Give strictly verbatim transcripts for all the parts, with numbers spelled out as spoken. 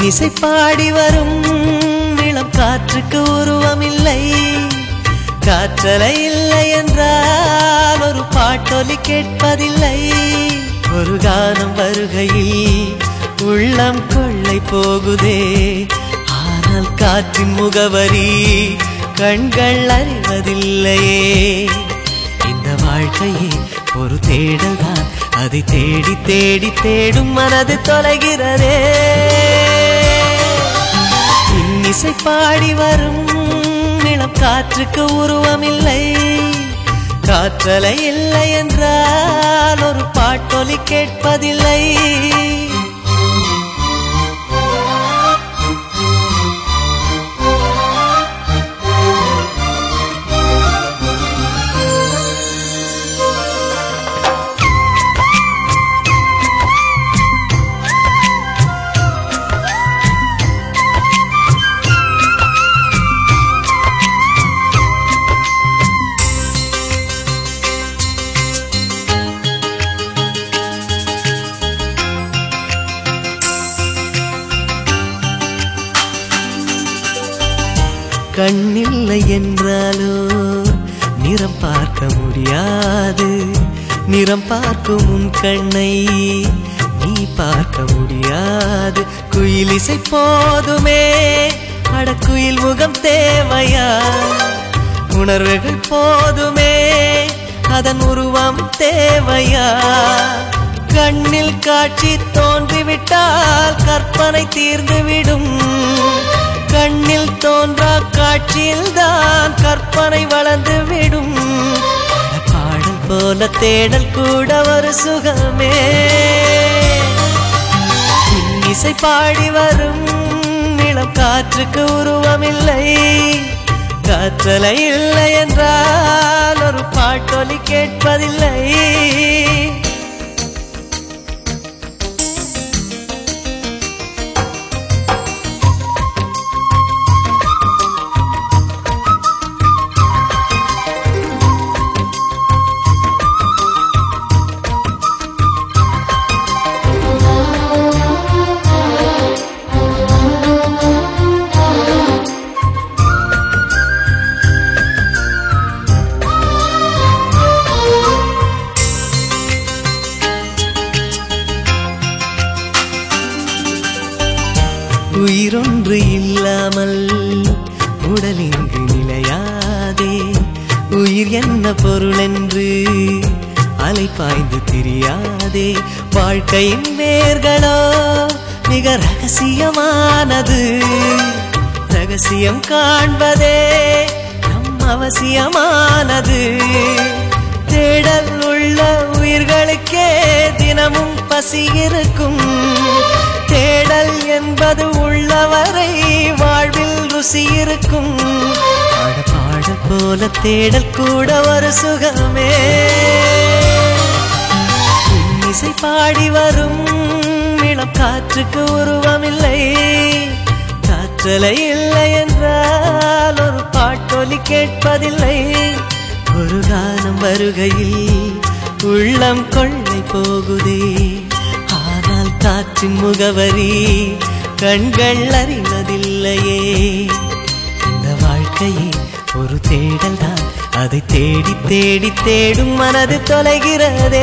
இன்னிசை பாடி வரும் இளம் காற்றுக்கு உருவமில்லை. காற்றலை இல்லை என்றால் ஒரு பாட்டொலி கேட்பதில்லை. ஒரு கானம் வருகையில் உள்ளம் கொள்ளை போகுதே, ஆனால் காற்றின் முகவரி கண்கள் அறிவதில்லையே. இந்த வாழ்க்கையே ஒரு தேடல் தான், அதை தேடி தேடி தேடும் மனது தொலைகிறதே. இன்னிசை பாடி வரும் இளம் காற்றுக்கு உருவமில்லை. காற்றலை இல்லை என்றால் ஒரு பாட்டொலி கேட்பதில்லை. கண்ணில்லை என்றாலோ நிறம் பார்க்க முடியாது. நிறம் பார்க்கும் உன் கண்ணை நீ பார்க்க முடியாது. குயில் இசை போதுமே, அடக்குயில் முகம் தேவையா? உணர்வுகள் போதுமே, அதன் உருவம் தேவையா? கண்ணில் காட்சி தோன்றிவிட்டால் கற்பனை தீர்ந்துவிடும். கண்ணில் தோன்றா காட்சியில் தான் கற்பனை வளர்ந்து விடும். பாடல் போல தேடல் கூட ஒரு சுகமே. இன்னிசை பாடி வரும் இளம் காற்றுக்கு உருவமில்லை. காற்றலை இல்லை என்றால் ஒரு பாட்டொலி கேட்பதில்லை. உயிரொன்று இல்லாமல் உடல் இங்கு நிலையாதே. உயிர் என்ன பொருள் என்று அலை பாய்ந்து தெரியாதே. வாழ்க்கையின் வேர்களோ மிக ரகசியமானது. ரகசியம் காண்பதே நம் அவசியமானது. தேடல் உள்ள உயிர்களுக்கே தினமும் பசி இருக்கும். தேடல் என்பது உள்ளவரை வாழ்வில் ருசி இருக்கும். பாடல் போல தேடல் கூட ஒரு சுகமே. இன்னிசை பாடி வரும் இளம் காற்றுக்கு உருவமில்லை. காற்றலை இல்லை என்றால் ஒரு பாட்டொலி கேட்பதில்லை. ஒரு கானம் வருகையில் உள்ளம் கொள்ளை போகுதே, ஆனால் காற்றின் முகவரி கண்கள் அறிவதில்லையே. இந்த வாழ்க்கையே ஒரு தேடல் தான், அதை தேடி தேடி தேடும் மனது தொலைகிறதே.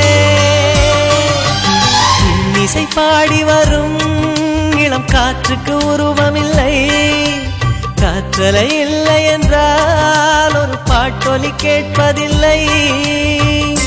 இன்னிசை பாடி வரும் இளம் காற்றுக்கு உருவமில்லை. காற்றலை இல்லை என்றால் ஒரு பாட்டொலி கேட்பதில்லை.